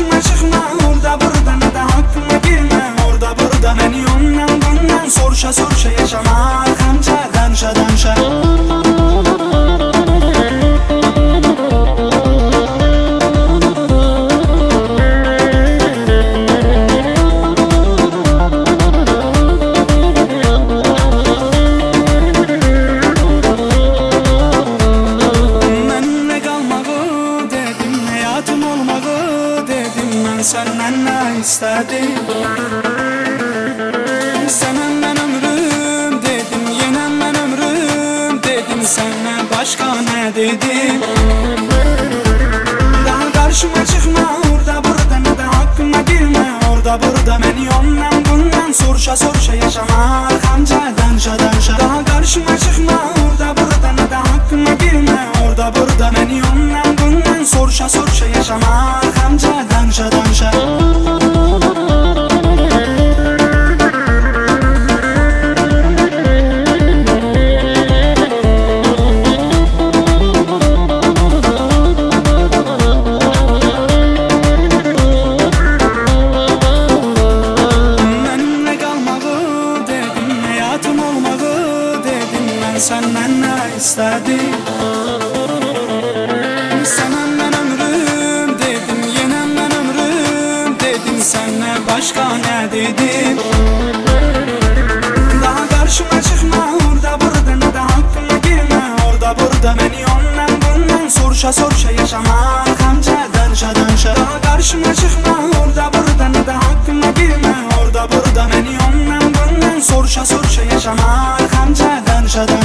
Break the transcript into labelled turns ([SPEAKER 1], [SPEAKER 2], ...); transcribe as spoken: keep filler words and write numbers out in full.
[SPEAKER 1] karşıma çıkma, orada burada ne de hakkıma girme. Orada burada beni ondan bundan soruşa soruşa yaşama, arkamca danışa danışa. Senden ne istedim? Senem ben ömrüm dedim, yenem ben ömrüm dedim. Senden başka ne dedim? Daha karşıma çıkma, orada burada ne de hakkıma girme. Orada burada beni ondan bundan soruşa soruşa yaşama, arkamca danışa danışa. Daha karşıma çıkma, orada burada ne de hakkıma girme. Orada burada beni ondan bundan soruşa soruşa yaşama, arkamca danışa danışa. Senden ne istedim? Senem ben ömrüm dedim, yenem ben ömrüm dedim. Senle başka ne dedim? Daha karşıma çıkma, orada burada ne de hakkıma girme. Orada burada beni ondan bundan soruşa soruşa yaşama, arkamca danışa danışa. Daha karşıma çıkma, orada burada ne de hakkıma girme. Orada burada beni ondan bundan soruşa soruşa yaşama, arkamca danışa danışa.